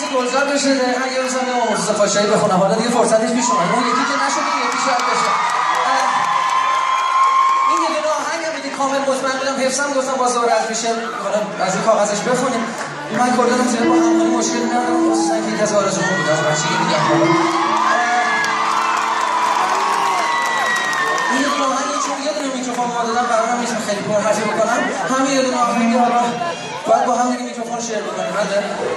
گلزار بشه اگه مثلا موضوع فاشایی بخونم حالا دیگه فرصتش پیش اومد اون یکی که نشد یکی شاید بشه این یه دونه آهنگ هم دیگه کامل مطمئن بودم حفظم گفتم باز دوباره از میشه از این کاغذش بخونیم من کردنم زیاد با همونی مشکل ندارم خصوصا که یکی از آرزوام بود از بچگی دیدم این یه دونه آهنگ چون یه دونه میکروفون ما دادم قرارم نیست خیلی پرحرفی بکنم همین یه دونه آهنگ حالا باید با هم دیگه میکروفون شیر بکنیم بله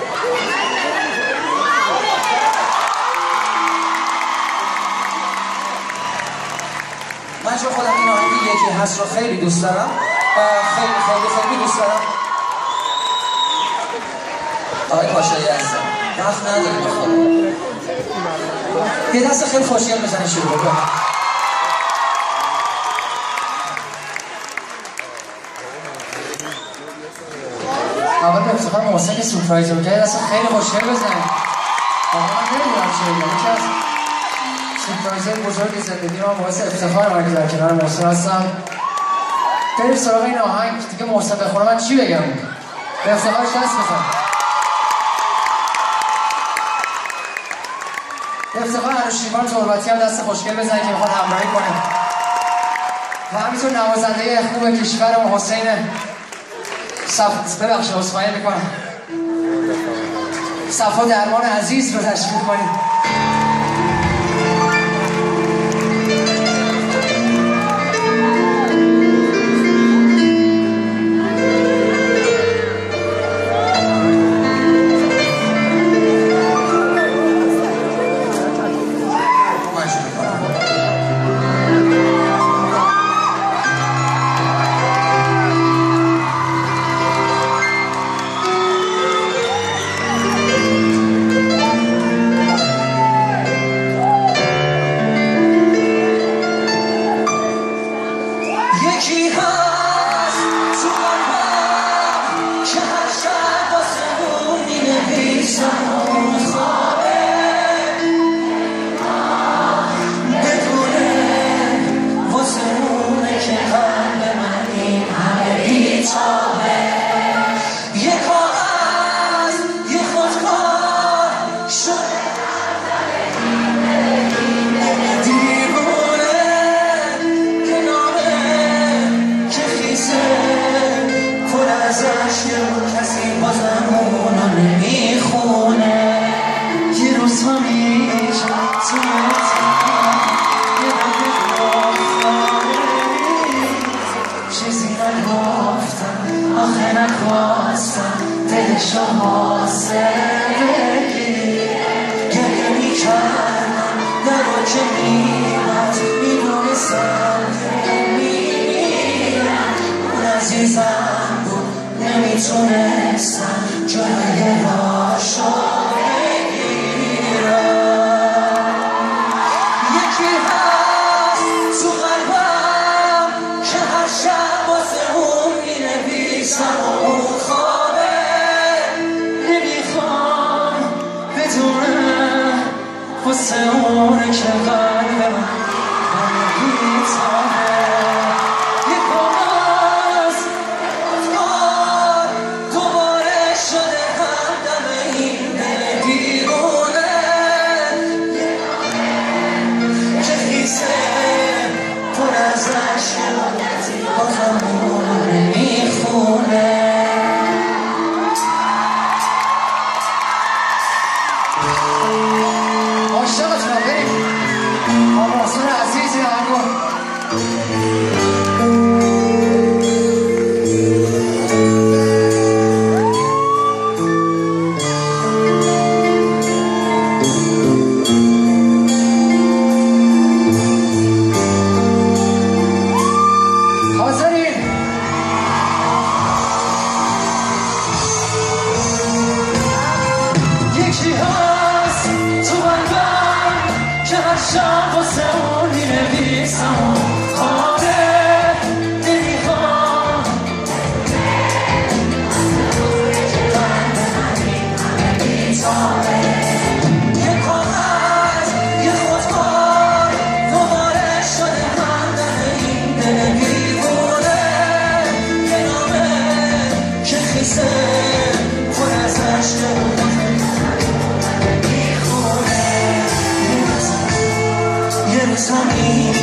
من چون خودم این آهنگی یکی هست رو خیلی دوست دارم خیلی دوست دارم آقای پاشایی هستم وقت نداریم بخورم یه دست خیلی خوشگل بزنی شروع بکن اول به افتخار محسن که سورپرایز رو کرد دست خیلی خوشگل بزنی آقا من نمیدونم چه بگم یکی از سورپرایزهای بزرگ زندگی من باعث افتخار من که در کنار محسن هستم بریم سراغ این آهنگ دیگه محسن بخونه من چی بگم به افتخارش دست بزن به افتخار انوشیروان تربتی هم دست خوشگل بزنی که میخواد همراهی کنه و همینطور نوازنده خوب کشورم حسین ببخشید عذرخواهی میکنم صفا درمان عزیز رو تشکیل کنیم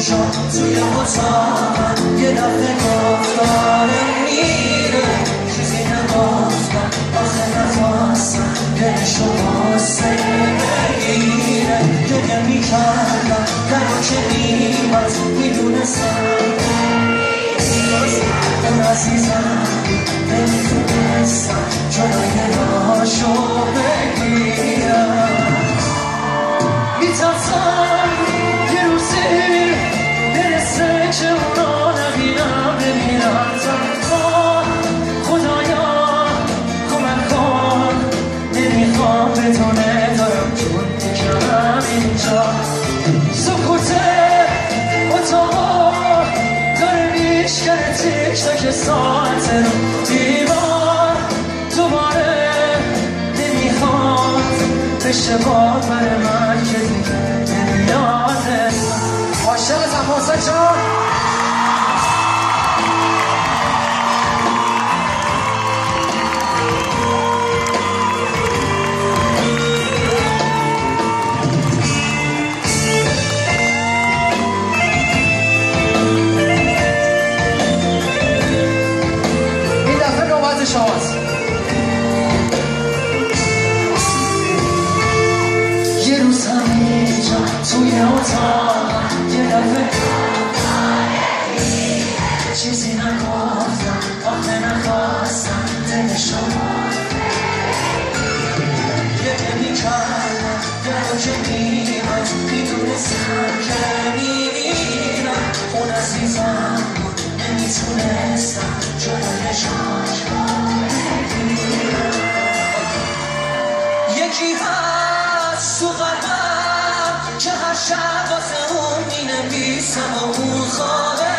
جان توی اتاقم یه دفعه گفتارم میره چیزی نگفتم آخه نخواستم دلشو واسه بگیره گریه میکردم درو که میبست میدونستم اون عزیزم نمیتونستم جلوی راهشو بگیرم میترسم یه روزی برسه که اونا نبینم ببینم تنها خدایا کمک کن نمیخوام بتونه دارم جون بکنم اینجا سکوته اتاقا داره میشکنه تیک تاک ساعت رو دیوار دوباره نمیخواد بشه باور من که دیگه نمیاده عاشقتم حسین جان این دفعه نوبت شماست یه روز همینجا توی اتاقم یه دفعه چیزی نگفتم آخه نخواستم دلشو یه میکردم درو که میبست میدونستم که میمیرم اون عزیزم بود نمیتونستم جلوی جاش بگیرم یکی هست تو قلبم که هر شب واسه اون مینویسم و اون خوابه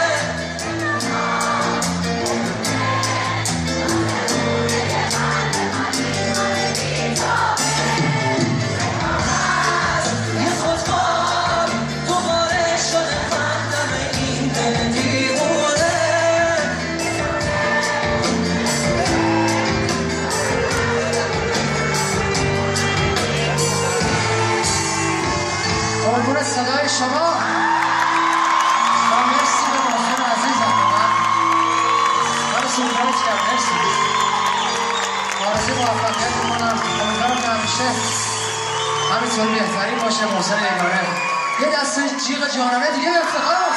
یه خودخواب دوباره شده فهمم این دل دیوونه قربون صدای شما و مرسی به محسن عزیزم من سورپرایز کرد مرسی آرزوی موفقیت میکنم امیدوارم که همیشه همینطور بهترین باشه محسن یگانه یه دست جیغ جانانه دیگه به افتخار